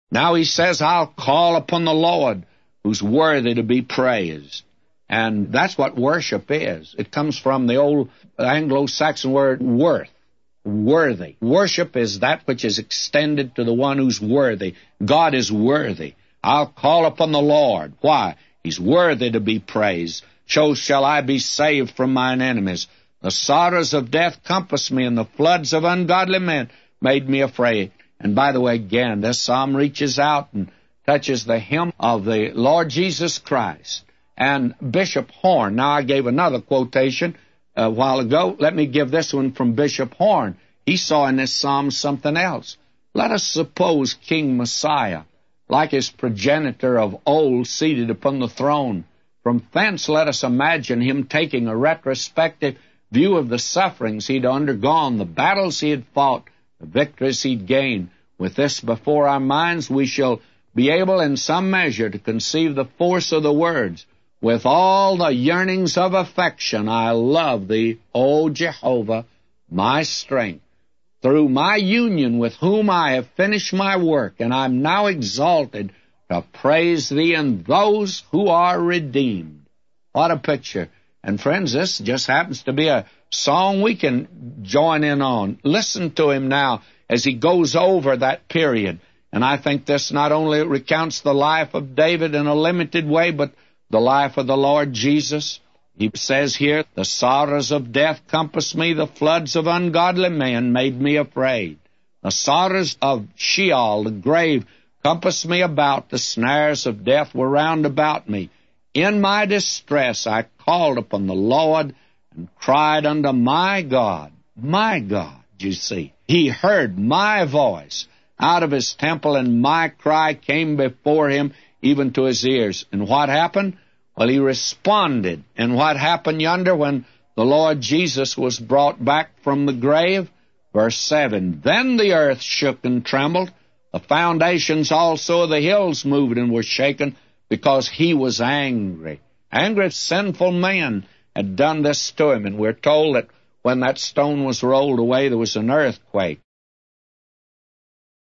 Now he says, I'll call upon the Lord, who's worthy to be praised. And that's what worship is. It comes from the old Anglo-Saxon word worth, worthy. Worship is that which is extended to the one who's worthy. God is worthy. I'll call upon the Lord. Why? He's worthy to be praised. So shall I be saved from mine enemies. The sorrows of death compassed me, and the floods of ungodly men made me afraid. And by the way, again, this psalm reaches out and touches the hem of the Lord Jesus Christ. And Bishop Horn, now I gave another quotation a while ago. Let me give this one from Bishop Horn. He saw in this psalm something else. Let us suppose King Messiah, like his progenitor of old, seated upon the throne. From thence let us imagine him taking a retrospective view of the sufferings he'd undergone, the battles he had fought, the victories he'd gained. With this before our minds, we shall be able in some measure to conceive the force of the words. With all the yearnings of affection, I love thee, O Jehovah, my strength. Through my union with whom I have finished my work, and I'm now exalted to praise thee and those who are redeemed. What a picture. And friends, this just happens to be a song we can join in on. Listen to him now as he goes over that period. And I think this not only recounts the life of David in a limited way, but the life of the Lord Jesus. He says here, the sorrows of death compassed me, the floods of ungodly men made me afraid. The sorrows of Sheol, the grave, compassed me about, the snares of death were round about me. In my distress I called upon the Lord and cried unto my God. My God, you see. He heard my voice out of his temple, and my cry came before him, even to his ears. And what happened? Well, he responded. And what happened yonder when the Lord Jesus was brought back from the grave? Verse 7, Then the earth shook and trembled. The foundations also of the hills moved and were shaken, because he was angry. Angry sinful men had done this to him. And we're told that when that stone was rolled away, there was an earthquake.